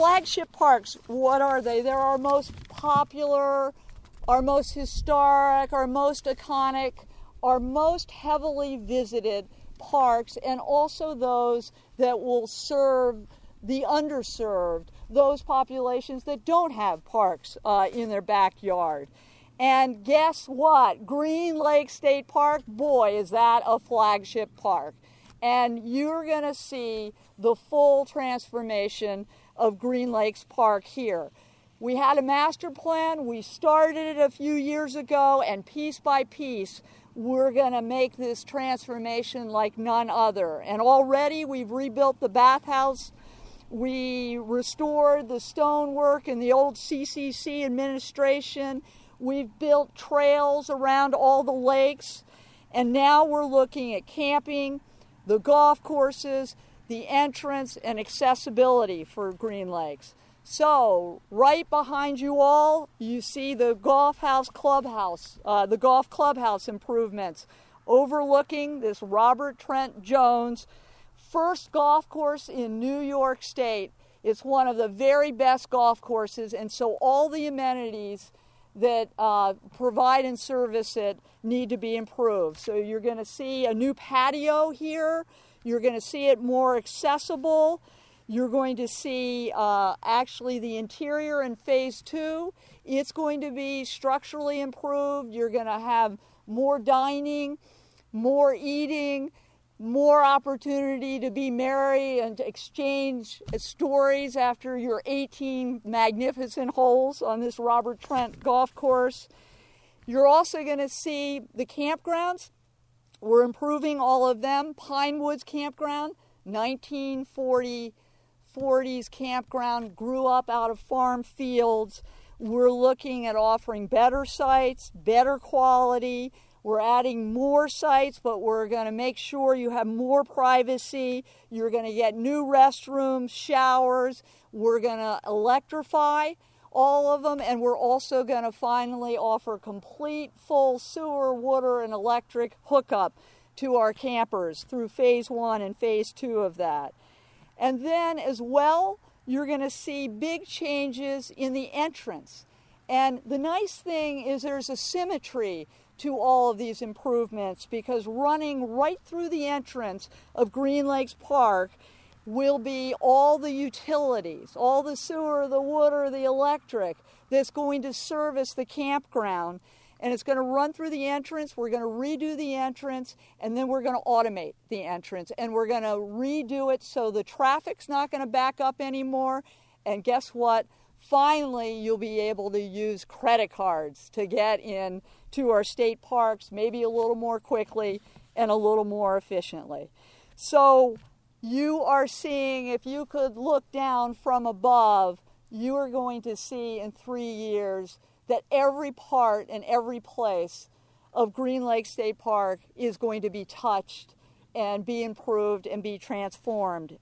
flagship parks, what are they? They're our most popular, our most historic, our most iconic, our most heavily visited parks, and also those that will serve the underserved, those populations that don't have parks in their backyard. And guess what? Green Lake State Park, boy, is that a flagship park. And you're going to see the full transformation of Green Lakes Park here. We had a master plan. We started it a few years ago, and piece by piece, we're going to make this transformation like none other. And already we've rebuilt the bathhouse. We restored the stonework in the old CCC administration. We've built trails around all the lakes. And now we're looking at camping, the golf courses, the entrance, and accessibility for Green Lakes. So, right behind you all, you see the golf clubhouse improvements overlooking this Robert Trent Jones first golf course in New York State. It's one of the very best golf courses, and so all the amenities that provide and service it need to be improved. So you're going to see a new patio here. You're going to see it more accessible. You're going to see actually the interior in phase 2. It's going to be structurally improved. You're going to have more dining, more eating, more opportunity to be merry and to exchange stories after your 18 magnificent holes on this Robert Trent golf course. You're also going to see the campgrounds. We're improving all of them. Pine Woods Campground, 1940s campground, grew up out of farm fields. We're looking at offering better sites, better quality. We're adding more sites, but we're going to make sure you have more privacy. You're going to get new restrooms, showers. We're going to electrify all of them, and we're also going to finally offer complete full sewer, water, and electric hookup to our campers through phase 1 and phase 2 of that. And then as well, you're going to see big changes in the entrance. And the nice thing is there's a symmetry to all of these improvements, because running right through the entrance of Green Lakes Park will be all the utilities, all the sewer, the water, the electric that's going to service the campground. And it's going to run through the entrance. We're going to redo the entrance, and then we're going to automate the entrance. And we're going to redo it so the traffic's not going to back up anymore. And guess what? Finally, you'll be able to use credit cards to get in to our state parks, maybe a little more quickly and a little more efficiently. So you are seeing, if you could look down from above, you are going to see in 3 years that every part and every place of Green Lake State Park is going to be touched and be improved and be transformed.